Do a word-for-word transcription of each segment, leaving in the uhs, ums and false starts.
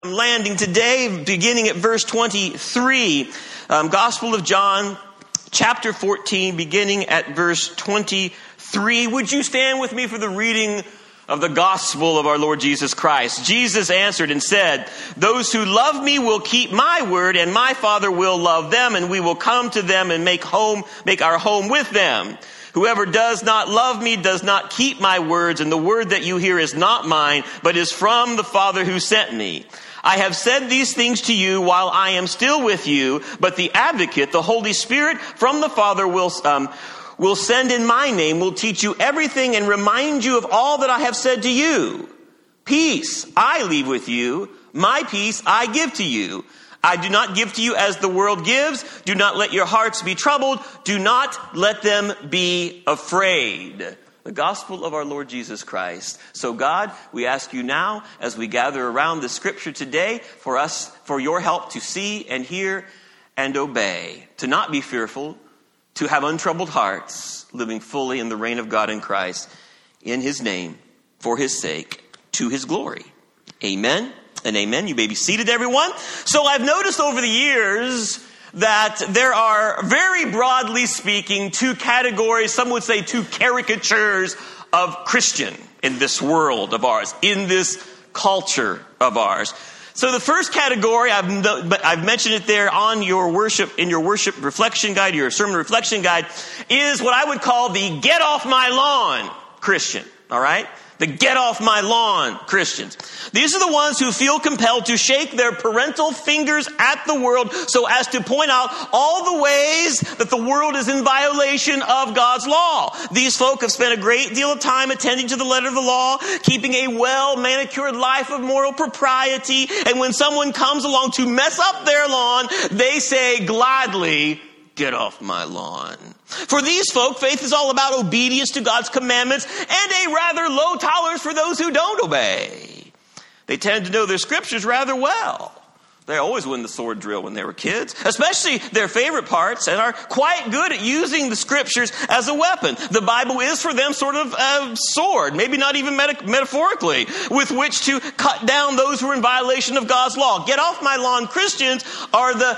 I'm landing today, beginning at verse twenty-three, um, Gospel of John, chapter fourteen, beginning at verse twenty-three. Would you stand with me for the reading of the gospel of our Lord Jesus Christ? Jesus answered and said, "Those who love me will keep my word, and my Father will love them, and we will come to them and make home, make our home with them. Whoever does not love me does not keep my words, and the word that you hear is not mine, but is from the Father who sent me. I have said these things to you while I am still with you, but the advocate, the Holy Spirit from the Father will, um, will send in my name, will teach you everything and remind you of all that I have said to you. Peace I leave with you, my peace I give to you. I do not give to you as the world gives. Do not let your hearts be troubled. Do not let them be afraid." The gospel of our Lord Jesus Christ. So God, we ask you now, as we gather around the scripture today, for us, for your help to see and hear and obey, to not be fearful, to have untroubled hearts, living fully in the reign of God in Christ, in his name, for his sake, to his glory. Amen and amen. You may be seated, everyone. So I've noticed over the years that there are, very broadly speaking, two categories, some would say two caricatures of Christian in this world of ours, in this culture of ours. So the first category, I've, I've mentioned it there on your worship, in your worship reflection guide, your sermon reflection guide, is what I would call the get off my lawn Christian, all right? The get off my lawn Christians. These are the ones who feel compelled to shake their parental fingers at the world so as to point out all the ways that the world is in violation of God's law. These folk have spent a great deal of time attending to the letter of the law, keeping a well-manicured life of moral propriety, and when someone comes along to mess up their lawn, they say gladly, "Get off my lawn." For these folk, faith is all about obedience to God's commandments and a rather low tolerance for those who don't obey. They tend to know their scriptures rather well. They always win the sword drill when they were kids, especially their favorite parts, and are quite good at using the scriptures as a weapon. The Bible is for them sort of a sword, maybe not even meta- metaphorically, with which to cut down those who are in violation of God's law. Get off my lawn Christians are the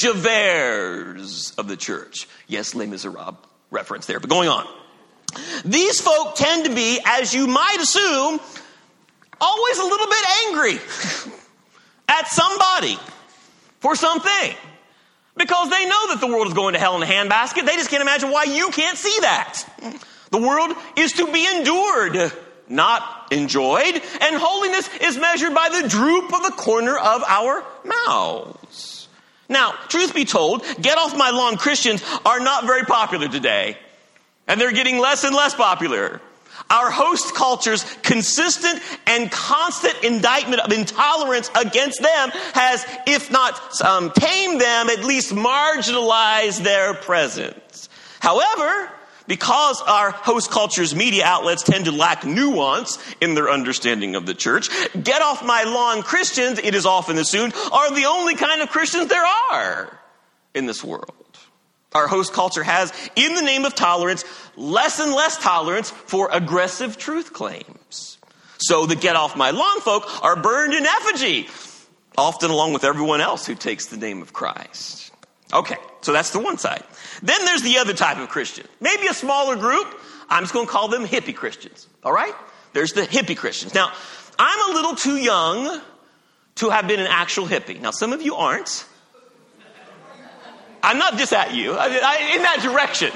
Javers of the church. Yes, Les Miserables reference there, but going on. These folk tend to be, as you might assume, always a little bit angry at somebody for something, because they know that the world is going to hell in a handbasket. They just can't imagine why you can't see that. The world is to be endured, not enjoyed, and holiness is measured by the droop of the corner of our mouths. Now, truth be told, get off my lawn Christians are not very popular today, and they're getting less and less popular. Our host culture's consistent and constant indictment of intolerance against them has, if not um, tamed them, at least marginalized their presence. However, because our host culture's media outlets tend to lack nuance in their understanding of the church, get off my lawn Christians, it is often assumed, are the only kind of Christians there are in this world. Our host culture has, in the name of tolerance, less and less tolerance for aggressive truth claims. So the get off my lawn folk are burned in effigy, often along with everyone else who takes the name of Christ. Okay, so that's the one side. Then there's the other type of Christian, maybe a smaller group. I'm just going to call them hippie Christians, all right? There's the hippie Christians. Now, I'm a little too young to have been an actual hippie. Now, some of you aren't. I'm not just at you, I, I, in that direction.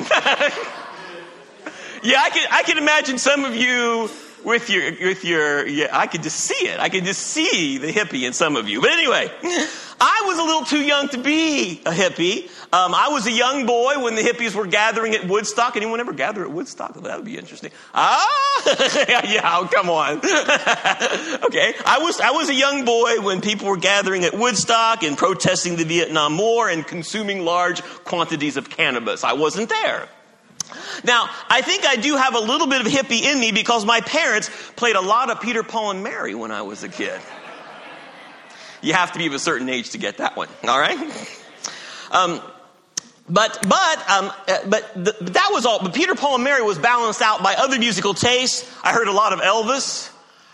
Yeah, I can, I can imagine some of you with your, with your, yeah, I could just see it. I could just see the hippie in some of you. But anyway, I was a little too young to be a hippie. Um, I was a young boy when the hippies were gathering at Woodstock. Anyone ever gather at Woodstock? Well, that would be interesting. Ah, yeah, oh, come on. Okay, I was I was a young boy when people were gathering at Woodstock and protesting the Vietnam War and consuming large quantities of cannabis. I wasn't there. Now, I think I do have a little bit of hippie in me because my parents played a lot of Peter, Paul, and Mary when I was a kid. You have to be of a certain age to get that one, all right? Um, but but um, but, the, but that was all. But Peter, Paul, and Mary was balanced out by other musical tastes. I heard a lot of Elvis.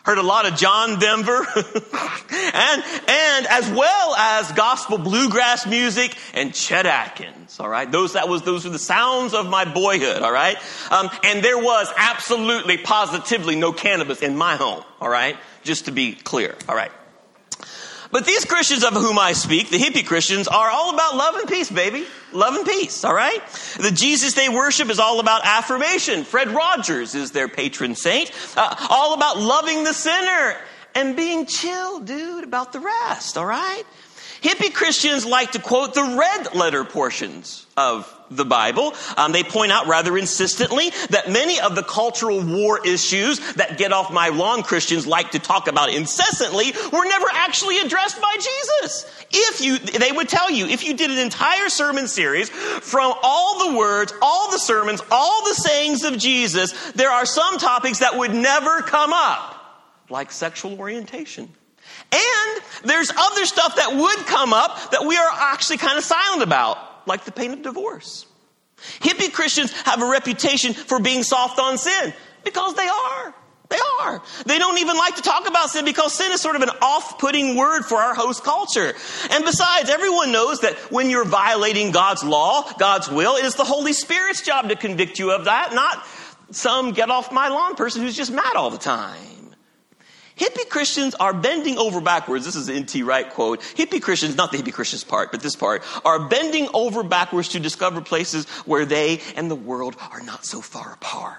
Heard a lot of John Denver and, and as well as gospel bluegrass music and Chet Atkins. All right. Those, that was, those were the sounds of my boyhood. All right. Um, and there was absolutely, positively no cannabis in my home. All right. Just to be clear. All right. But these Christians of whom I speak, the hippie Christians, are all about love and peace, baby. Love and peace, all right? The Jesus they worship is all about affirmation. Fred Rogers is their patron saint. Uh, all about loving the sinner and being chill, dude, about the rest, all right? Hippie Christians like to quote the red letter portions of the Bible. Um, they point out rather insistently that many of the cultural war issues that get off my lawn Christians like to talk about incessantly were never actually addressed by Jesus. If you, they would tell you, if you did an entire sermon series from all the words, all the sermons, all the sayings of Jesus, there are some topics that would never come up, like sexual orientation. And there's other stuff that would come up that we are actually kind of silent about, like the pain of divorce. Hippie Christians have a reputation for being soft on sin because they are. They are. They don't even like to talk about sin because sin is sort of an off-putting word for our host culture. And besides, everyone knows that when you're violating God's law, God's will, it is the Holy Spirit's job to convict you of that, not some get-off-my-lawn person who's just mad all the time. Hippie Christians are bending over backwards. This is an N T Wright quote. Hippie Christians, not the hippie Christians part, but this part, are bending over backwards to discover places where they and the world are not so far apart.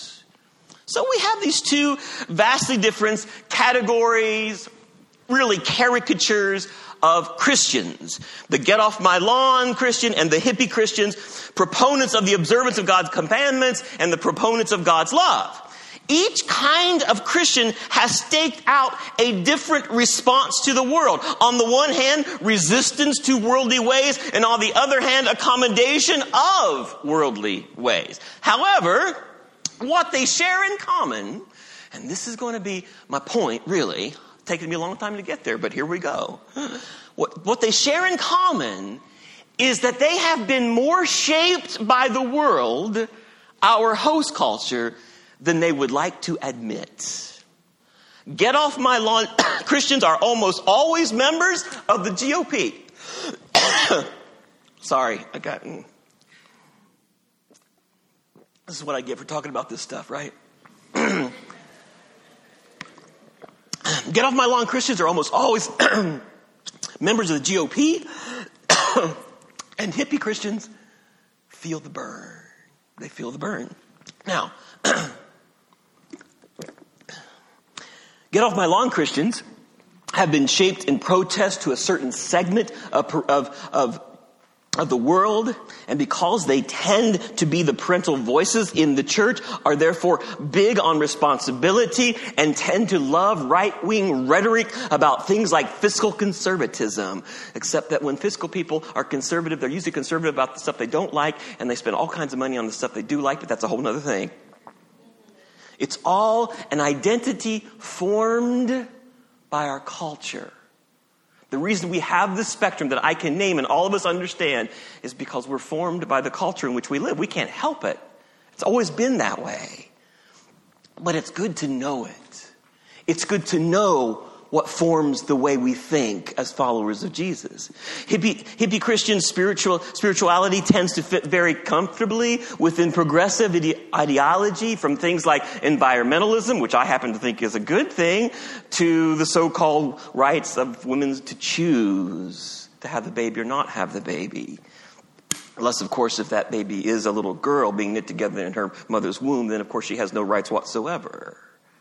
So we have these two vastly different categories, really caricatures of Christians. The get off my lawn Christian and the hippie Christians, proponents of the observance of God's commandments and the proponents of God's love. Each kind of Christian has staked out a different response to the world. On the one hand, resistance to worldly ways, and on the other hand, accommodation of worldly ways. However, what they share in common, and this is going to be my point, really, it's taken me a long time to get there, but here we go. What, what they share in common is that they have been more shaped by the world, our host culture, than they would like to admit. Get off my lawn. Christians are almost always members of the G O P. Sorry, I got... This is what I get for talking about this stuff, right? Get off my lawn Christians are almost always members of the G O P. And hippie Christians feel the burn. They feel the burn. Now, get off my lawn Christians have been shaped in protest to a certain segment of, of, of, of the world, and because they tend to be the parental voices in the church, are therefore big on responsibility and tend to love right-wing rhetoric about things like fiscal conservatism. Except that when fiscal people are conservative, they're usually conservative about the stuff they don't like, and they spend all kinds of money on the stuff they do like, but that's a whole other thing. It's all an identity formed by our culture. The reason we have this spectrum that I can name and all of us understand is because we're formed by the culture in which we live. We can't help it. It's always been that way. But it's good to know it. It's good to know what forms the way we think as followers of Jesus. Hippie, hippie Christian spiritual, spirituality tends to fit very comfortably within progressive ide- ideology, from things like environmentalism, which I happen to think is a good thing, to the so-called rights of women to choose to have the baby or not have the baby. Unless, of course, if that baby is a little girl being knit together in her mother's womb, then, of course, she has no rights whatsoever.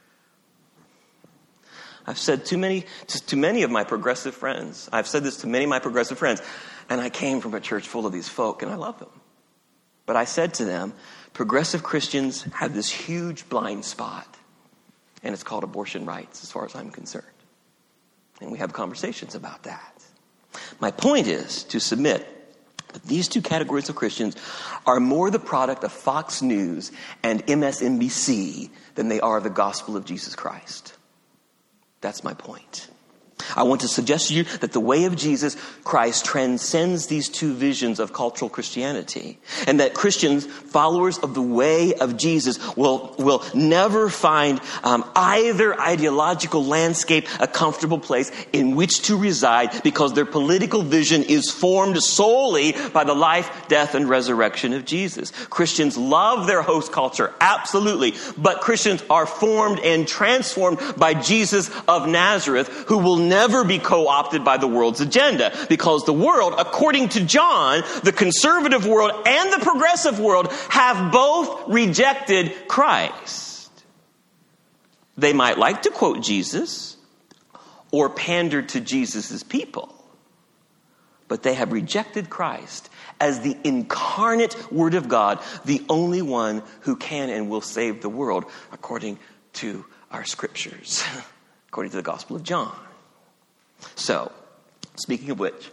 I've said too many, to, to many of my progressive friends, I've said this to many of my progressive friends, and I came from a church full of these folk, and I love them. But I said to them, progressive Christians have this huge blind spot, and it's called abortion rights, as far as I'm concerned. And we have conversations about that. My point is to submit that these two categories of Christians are more the product of Fox News and M S N B C than they are the gospel of Jesus Christ. That's my point. I want to suggest to you that the way of Jesus Christ transcends these two visions of cultural Christianity, and that Christians, followers of the way of Jesus, will, will never find um, either ideological landscape a comfortable place in which to reside, because their political vision is formed solely by the life, death, and resurrection of Jesus. Christians love their host culture, absolutely, but Christians are formed and transformed by Jesus of Nazareth, who will never be co-opted by the world's agenda, because the world, according to John, the conservative world and the progressive world have both rejected Christ. They might like to quote Jesus or pander to Jesus' people, but they have rejected Christ as the incarnate Word of God, the only one who can and will save the world, according to our scriptures, according to the Gospel of John. So, speaking of which,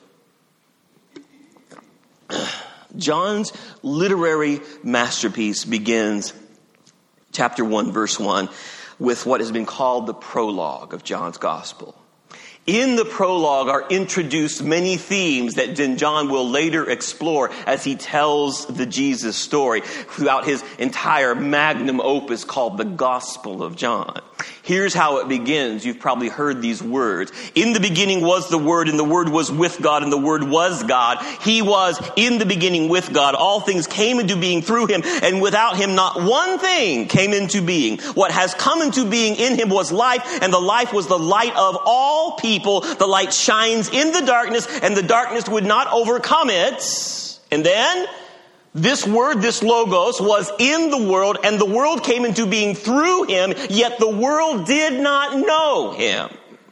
John's literary masterpiece begins, chapter one, verse one, with what has been called the prologue of John's Gospel. In the prologue are introduced many themes that then John will later explore as he tells the Jesus story throughout his entire magnum opus called the Gospel of John. Here's how it begins. You've probably heard these words. In the beginning was the Word, and the Word was with God, and the Word was God. He was in the beginning with God. All things came into being through him, and without him not one thing came into being. What has come into being in him was life, and the life was the light of all people. The light shines in the darkness, and the darkness would not overcome it. And then, this word, this logos, was in the world, and the world came into being through him, yet the world did not know him.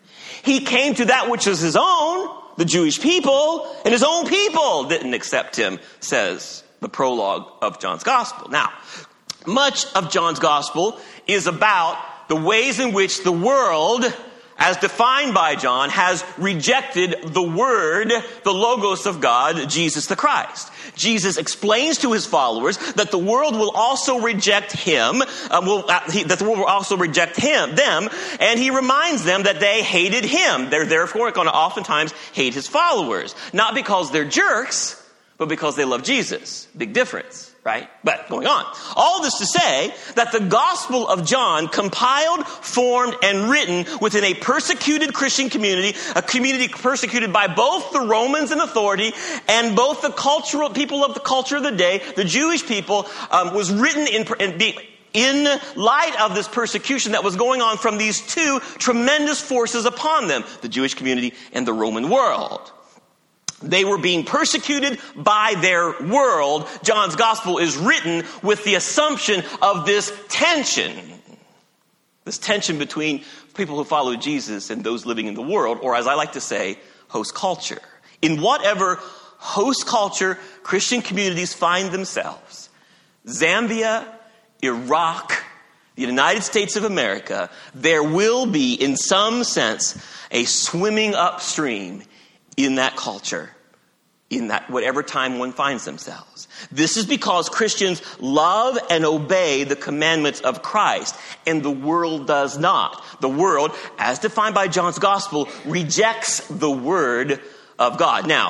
He came to that which is his own, the Jewish people, and his own people didn't accept him, says the prologue of John's Gospel. Now, much of John's Gospel is about the ways in which the world, as defined by John, has rejected the Word, the Logos of God, Jesus the Christ. Jesus explains to his followers that the world will also reject him, uh, will, uh, he, that the world will also reject him, them, and he reminds them that they hated him. They're therefore going to oftentimes hate his followers. Not because they're jerks, but because they love Jesus. Big difference. Right? But going on. All this to say that the Gospel of John, compiled, formed, and written within a persecuted Christian community, a community persecuted by both the Romans in authority and both the cultural people of the culture of the day, the Jewish people, um, was written in, in in light of this persecution that was going on from these two tremendous forces upon them, the Jewish community and the Roman world. They were being persecuted by their world. John's Gospel is written with the assumption of this tension. This tension between people who follow Jesus and those living in the world, or as I like to say, host culture. In whatever host culture Christian communities find themselves, Zambia, Iraq, the United States of America, there will be, in some sense, a swimming upstream in that culture, in that whatever time one finds themselves. This is because Christians love and obey the commandments of Christ, and the world does not. The world, as defined by John's Gospel, rejects the Word of God. Now,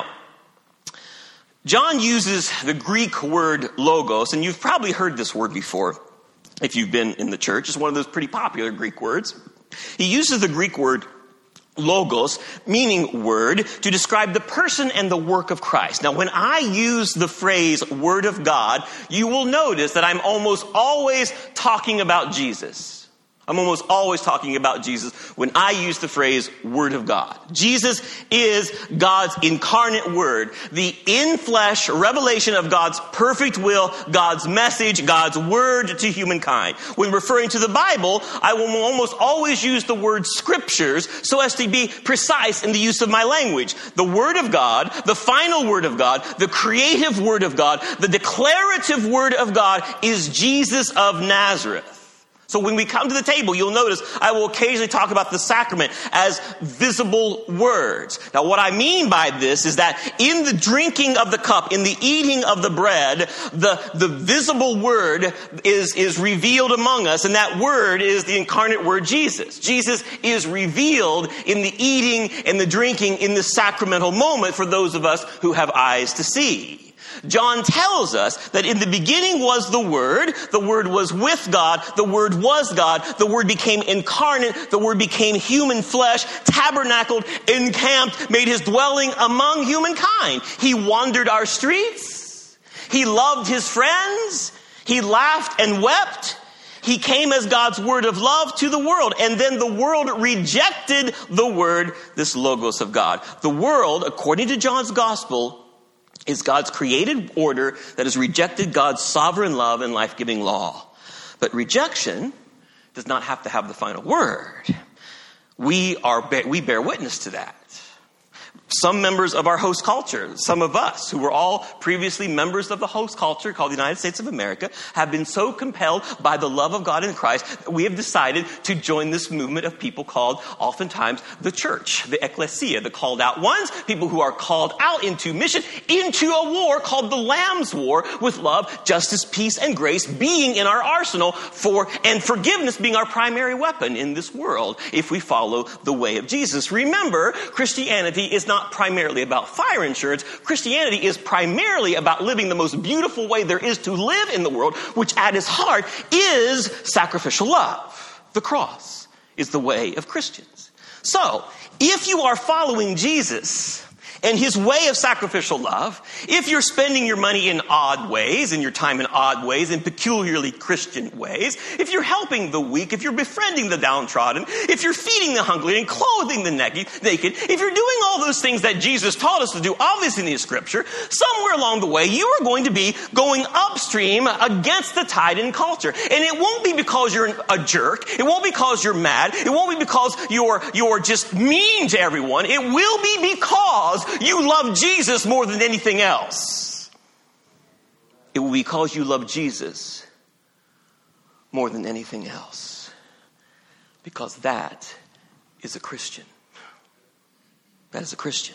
John uses the Greek word logos, and you've probably heard this word before if you've been in the church. It's one of those pretty popular Greek words. He uses the Greek word logos, meaning word, to describe the person and the work of Christ. Now, when I use the phrase word of God, you will notice that I'm almost always talking about Jesus. I'm almost always talking about Jesus when I use the phrase Word of God. Jesus is God's incarnate Word, the in-flesh revelation of God's perfect will, God's message, God's Word to humankind. When referring to the Bible, I will almost always use the word Scriptures so as to be precise in the use of my language. The Word of God, the final Word of God, the creative Word of God, the declarative Word of God is Jesus of Nazareth. So when we come to the table, you'll notice I will occasionally talk about the sacrament as visible words. Now, what I mean by this is that in the drinking of the cup, in the eating of the bread, the, the visible word is, is revealed among us, and that word is the incarnate word Jesus. Jesus is revealed in the eating and the drinking in the sacramental moment for those of us who have eyes to see. John tells us that in the beginning was the Word, the Word was with God, the Word was God, the Word became incarnate, the Word became human flesh, tabernacled, encamped, made his dwelling among humankind. He wandered our streets. He loved his friends. He laughed and wept. He came as God's word of love to the world. And then the world rejected the word, this logos of God. The world, according to John's gospel, is God's created order that has rejected God's sovereign love and life-giving law. But rejection does not have to have the final word. We are we bear witness to that. Some members of our host culture, some of us who were all previously members of the host culture called the United States of America, have been so compelled by the love of God in Christ that we have decided to join this movement of people called oftentimes the church, the ecclesia, the called out ones, people who are called out into mission, into a war called the Lamb's War, with love, justice, peace, and grace being in our arsenal for and forgiveness being our primary weapon in this world if we follow the way of Jesus. Remember, Christianity is not primarily about fire insurance. Christianity is primarily about living the most beautiful way there is to live in the world, which at its heart is sacrificial love. The cross is the way of Christians. So, if you are following Jesus and his way of sacrificial love, if you're spending your money in odd ways, and your time in odd ways, in peculiarly Christian ways, if you're helping the weak, if you're befriending the downtrodden, if you're feeding the hungry and clothing the naked, if you're doing all those things that Jesus taught us to do, obviously in the scripture, somewhere along the way, you are going to be going upstream against the tide in culture. And it won't be because you're a jerk. It won't be because you're mad. It won't be because you're, you're just mean to everyone. It will be because you love Jesus more than anything else. It will be because you love Jesus more than anything else. Because that is a Christian. That is a Christian.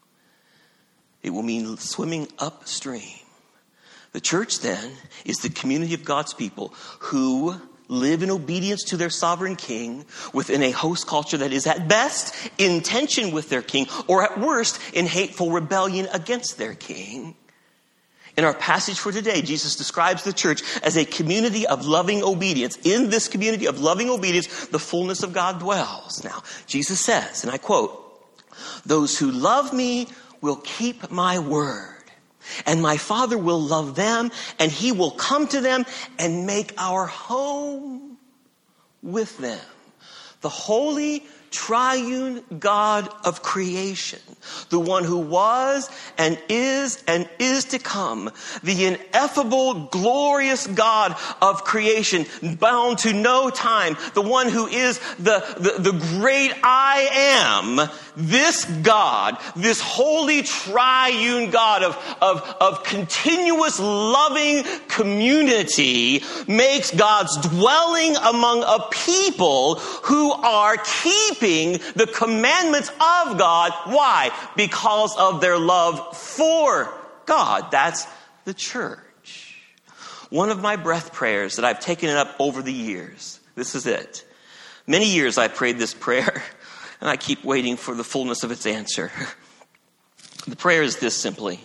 It will mean swimming upstream. The church then is the community of God's people who live in obedience to their sovereign king within a host culture that is at best in tension with their king, or at worst in hateful rebellion against their king. In our passage for today, Jesus describes the church as a community of loving obedience. In this community of loving obedience, the fullness of God dwells. Now, Jesus says, and I quote, "Those who love me will keep my word. And my Father will love them, and he will come to them and make our home with them." The holy triune God of creation, the one who was and is and is to come, the ineffable, glorious God of creation, bound to no time, the one who is the, the, the great I am, this God, this holy triune God of, of, of continuous loving community makes God's dwelling among a people who are keeping the commandments of God. Why? Because of their love for God. That's the church. One of my breath prayers that I've taken up over the years, this is it. Many years I've prayed this prayer, and I keep waiting for the fullness of its answer. The prayer is this simply: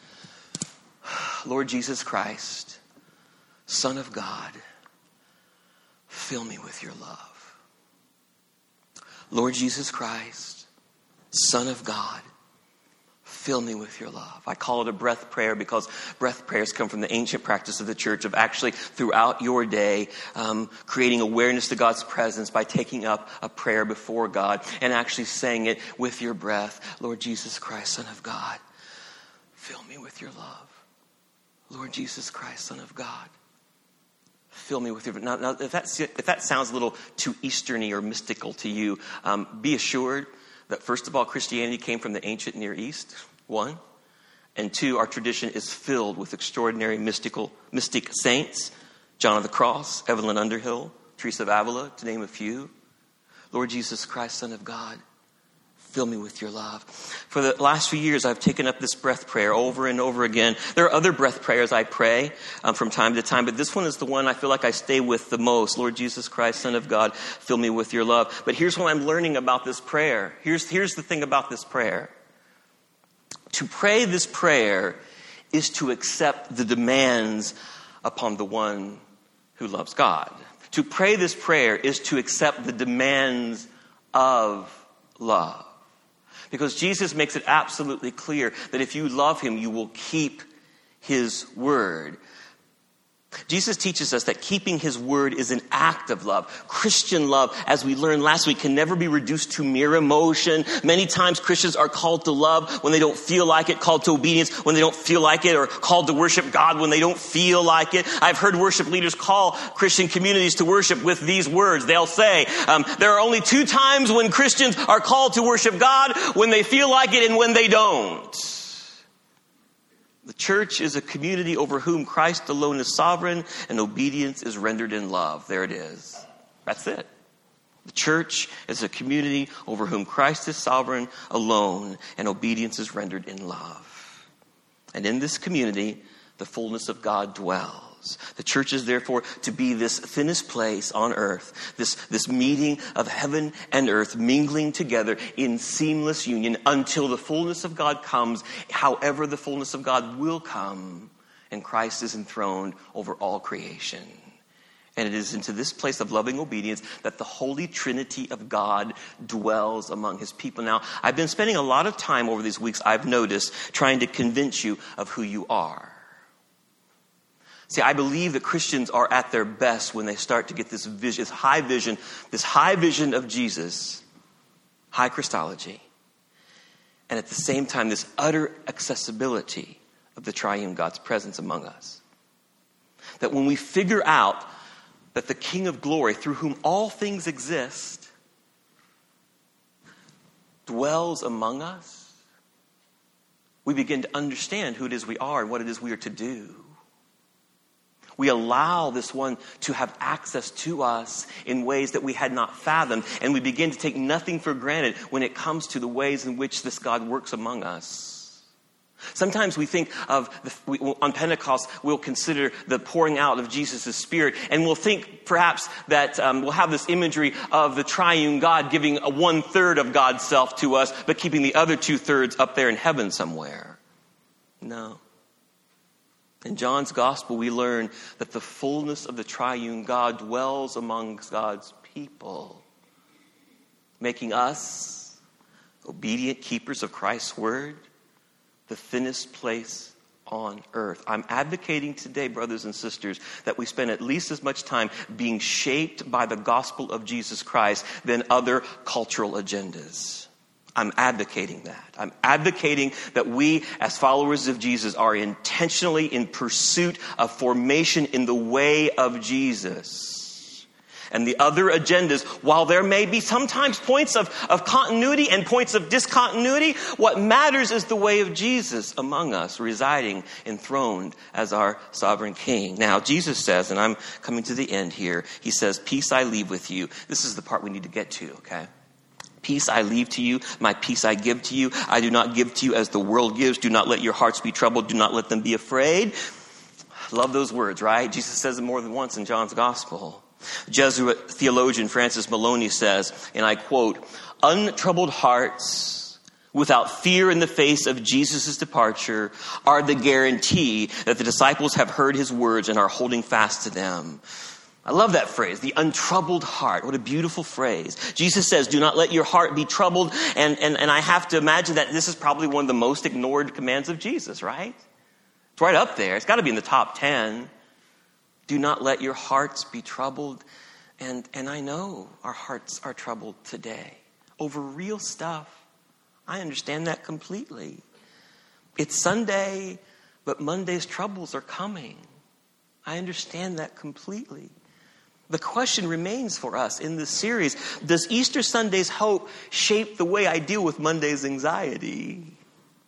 Lord Jesus Christ, Son of God, fill me with your love. Lord Jesus Christ, Son of God, fill me with your love. I call it a breath prayer because breath prayers come from the ancient practice of the church of actually throughout your day um, creating awareness to God's presence by taking up a prayer before God and actually saying it with your breath. Lord Jesus Christ, Son of God, fill me with your love. Lord Jesus Christ, Son of God, fill me with your... Now, now if, that's, if that sounds a little too Easterny or mystical to you, um, be assured that first of all, Christianity came from the ancient Near East, one. And two, our tradition is filled with extraordinary mystical, mystic saints. John of the Cross, Evelyn Underhill, Teresa of Avila, to name a few. Lord Jesus Christ, Son of God, fill me with your love. For the last few years, I've taken up this breath prayer over and over again. There are other breath prayers I pray um, from time to time, but this one is the one I feel like I stay with the most. Lord Jesus Christ, Son of God, fill me with your love. But here's what I'm learning about this prayer. Here's, here's the thing about this prayer. To pray this prayer is to accept the demands upon the one who loves God. To pray this prayer is to accept the demands of love. Because Jesus makes it absolutely clear that if you love him, you will keep his word. Jesus teaches us that keeping his word is an act of love. Christian love, as we learned last week, can never be reduced to mere emotion. Many times Christians are called to love when they don't feel like it, called to obedience when they don't feel like it, or called to worship God when they don't feel like it. I've heard worship leaders call Christian communities to worship with these words. They'll say, um, there are only two times when Christians are called to worship God: when they feel like it and when they don't. The church is a community over whom Christ alone is sovereign, and obedience is rendered in love. There it is. That's it. The church is a community over whom Christ is sovereign alone, and obedience is rendered in love. And in this community, the fullness of God dwells. The church is therefore to be this thinnest place on earth, this, this meeting of heaven and earth mingling together in seamless union until the fullness of God comes, however the fullness of God will come, and Christ is enthroned over all creation. And it is into this place of loving obedience that the Holy Trinity of God dwells among his people. Now, I've been spending a lot of time over these weeks, I've noticed, trying to convince you of who you are. See, I believe that Christians are at their best when they start to get this vision, this high vision, this high vision of Jesus, high Christology, and at the same time, this utter accessibility of the triune God's presence among us. That when we figure out that the King of glory, through whom all things exist, dwells among us, we begin to understand who it is we are and what it is we are to do. We allow this one to have access to us in ways that we had not fathomed, and we begin to take nothing for granted when it comes to the ways in which this God works among us. Sometimes we think of, the, we, on Pentecost, we'll consider the pouring out of Jesus' Spirit, and we'll think perhaps that um, we'll have this imagery of the triune God giving a one-third of God's self to us, but keeping the other two-thirds up there in heaven somewhere. No. In John's gospel, we learn that the fullness of the triune God dwells among God's people, making us obedient keepers of Christ's word, the thinnest place on earth. I'm advocating today, brothers and sisters, that we spend at least as much time being shaped by the gospel of Jesus Christ than other cultural agendas. I'm advocating that. I'm advocating that we, as followers of Jesus, are intentionally in pursuit of formation in the way of Jesus. And the other agendas, while there may be sometimes points of, of continuity and points of discontinuity, what matters is the way of Jesus among us, residing enthroned as our sovereign King. Now, Jesus says, and I'm coming to the end here, he says, peace I leave with you. This is the part we need to get to, okay? Peace I leave to you, my peace I give to you. I do not give to you as the world gives. Do not let your hearts be troubled. Do not let them be afraid. Love those words, right? Jesus says it more than once in John's gospel. Jesuit theologian Francis Maloney says, and I quote, untroubled hearts without fear in the face of Jesus' departure are the guarantee that the disciples have heard his words and are holding fast to them. I love that phrase, the untroubled heart. What a beautiful phrase. Jesus says, do not let your heart be troubled. And, and, and I have to imagine that this is probably one of the most ignored commands of Jesus, right? It's right up there. It's got to be in the top ten. Do not let your hearts be troubled. And, and I know our hearts are troubled today over real stuff. I understand that completely. It's Sunday, but Monday's troubles are coming. I understand that completely. The question remains for us in this series, does Easter Sunday's hope shape the way I deal with Monday's anxiety?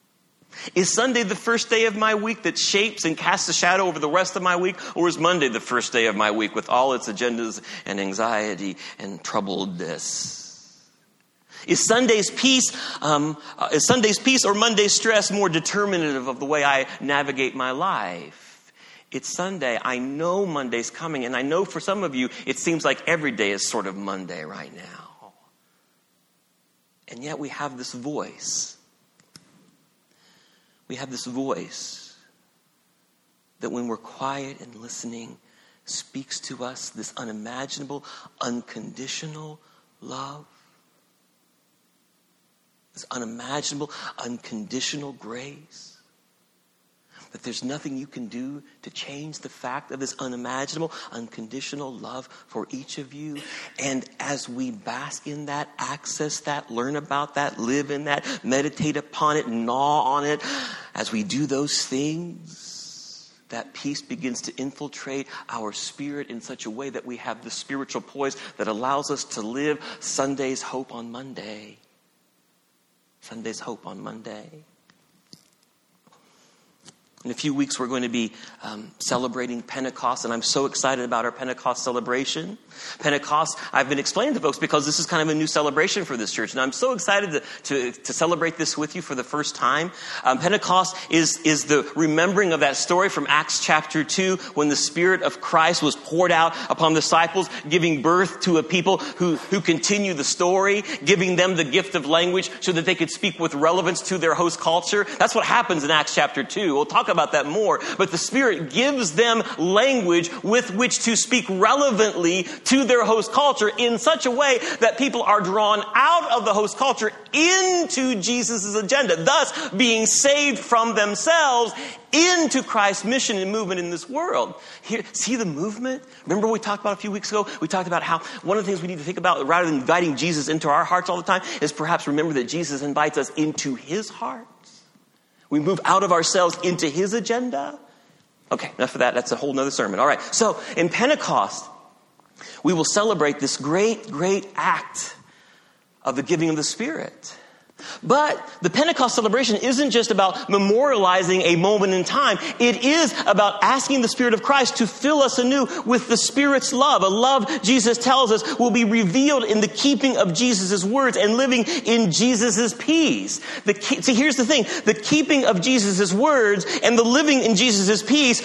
Is Sunday the first day of my week that shapes and casts a shadow over the rest of my week? Or is Monday the first day of my week with all its agendas and anxiety and troubledness? Is Sunday's peace, um, uh, is Sunday's peace or Monday's stress more determinative of the way I navigate my life? It's Sunday. I know Monday's coming, and I know for some of you, it seems like every day is sort of Monday right now. And yet we have this voice. We have this voice that when we're quiet and listening, speaks to us this unimaginable, unconditional love. This unimaginable, unconditional grace. That there's nothing you can do to change the fact of this unimaginable, unconditional love for each of you. And as we bask in that, access that, learn about that, live in that, meditate upon it, gnaw on it, as we do those things, that peace begins to infiltrate our spirit in such a way that we have the spiritual poise that allows us to live Sunday's hope on Monday. Sunday's hope on Monday. In a few weeks, we're going to be um, celebrating Pentecost, and I'm so excited about our Pentecost celebration. Pentecost, I've been explaining to folks because this is kind of a new celebration for this church, and I'm so excited to, to, to celebrate this with you for the first time. Um, Pentecost is, is the remembering of that story from Acts chapter two, when the Spirit of Christ was poured out upon the disciples, giving birth to a people who, who continue the story, giving them the gift of language so that they could speak with relevance to their host culture. That's what happens in Acts chapter two. We'll talk about that more, but the Spirit gives them language with which to speak relevantly to their host culture in such a way that people are drawn out of the host culture into Jesus' agenda, thus being saved from themselves into Christ's mission and movement in this world. Here, see the movement? Remember we talked about a few weeks ago? We talked about how one of the things we need to think about, rather than inviting Jesus into our hearts all the time, is perhaps remember that Jesus invites us into his heart. We move out of ourselves into his agenda. Okay, enough of that. That's a whole nother sermon. All right. So in Pentecost, we will celebrate this great, great act of the giving of the Spirit. But the Pentecost celebration isn't just about memorializing a moment in time. It is about asking the Spirit of Christ to fill us anew with the Spirit's love. A love, Jesus tells us, will be revealed in the keeping of Jesus' words and living in Jesus' peace. The key, see, here's the thing. The keeping of Jesus' words and the living in Jesus' peace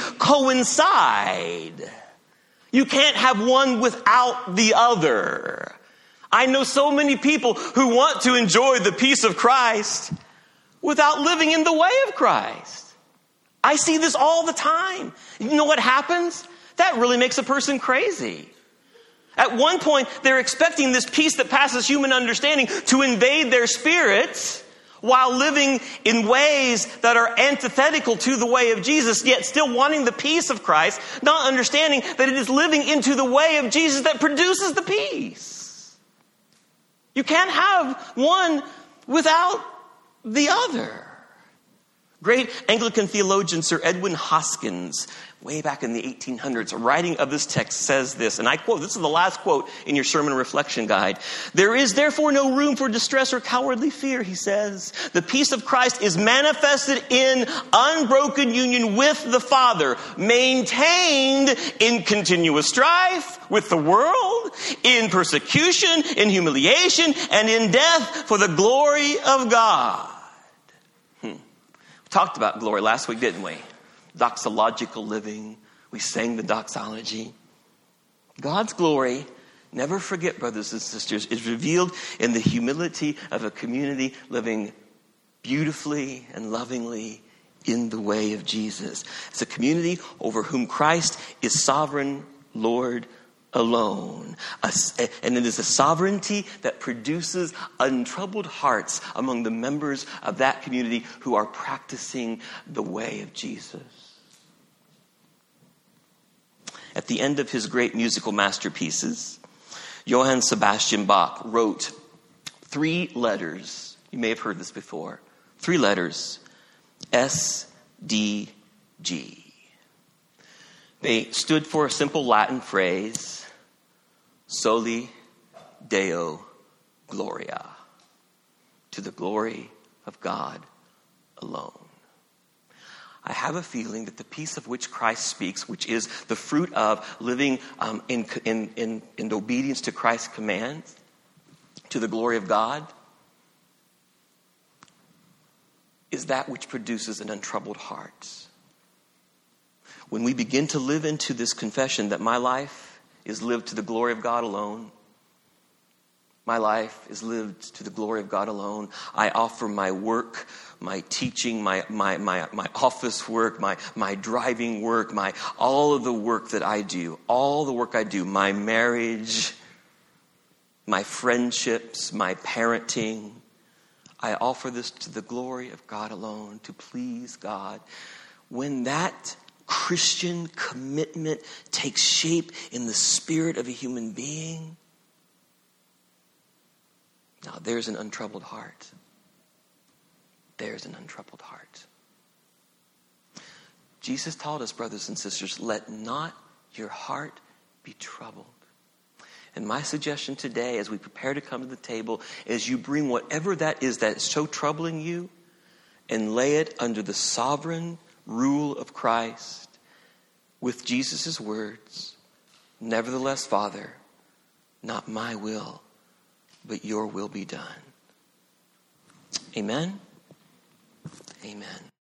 coincide. You can't have one without the other. I know so many people who want to enjoy the peace of Christ without living in the way of Christ. I see this all the time. You know what happens? That really makes a person crazy. At one point, they're expecting this peace that passes human understanding to invade their spirits while living in ways that are antithetical to the way of Jesus, yet still wanting the peace of Christ, not understanding that it is living into the way of Jesus that produces the peace. You can't have one without the other. Great Anglican theologian Sir Edwin Hoskins, way back in the eighteen hundreds, writing of this text, says this, and I quote, this is the last quote in your sermon reflection guide. "There is therefore no room for distress or cowardly fear," he says. "The peace of Christ is manifested in unbroken union with the Father, maintained in continuous strife with the world, in persecution, in humiliation, and in death for the glory of God." Hmm. We talked about glory last week, didn't we? Doxological living. We sang the doxology. God's glory, never forget, brothers and sisters, is revealed in the humility of a community living beautifully and lovingly in the way of Jesus. It's a community over whom Christ is sovereign Lord alone. And it is a sovereignty that produces untroubled hearts among the members of that community who are practicing the way of Jesus. At the end of his great musical masterpieces, Johann Sebastian Bach wrote three letters. You may have heard this before. Three letters. S D G. They stood for a simple Latin phrase, Soli Deo Gloria, to the glory of God alone. I have a feeling that the peace of which Christ speaks, which is the fruit of living um, in, in, in, in obedience to Christ's commands, to the glory of God, is that which produces an untroubled heart. When we begin to live into this confession that my life is lived to the glory of God alone, my life is lived to the glory of God alone. I offer my work, my teaching, my my my, my office work, my, my driving work, my all of the work that I do, all the work I do, my marriage, my friendships, my parenting. I offer this to the glory of God alone, to please God. When that Christian commitment takes shape in the spirit of a human being, now there's an untroubled heart. There's an untroubled heart. Jesus taught us, brothers and sisters, let not your heart be troubled. And my suggestion today, as we prepare to come to the table, is you bring whatever that is that is so troubling you and lay it under the sovereign rule of Christ with Jesus' words, nevertheless, Father, not my will, but your will be done. Amen? Amen.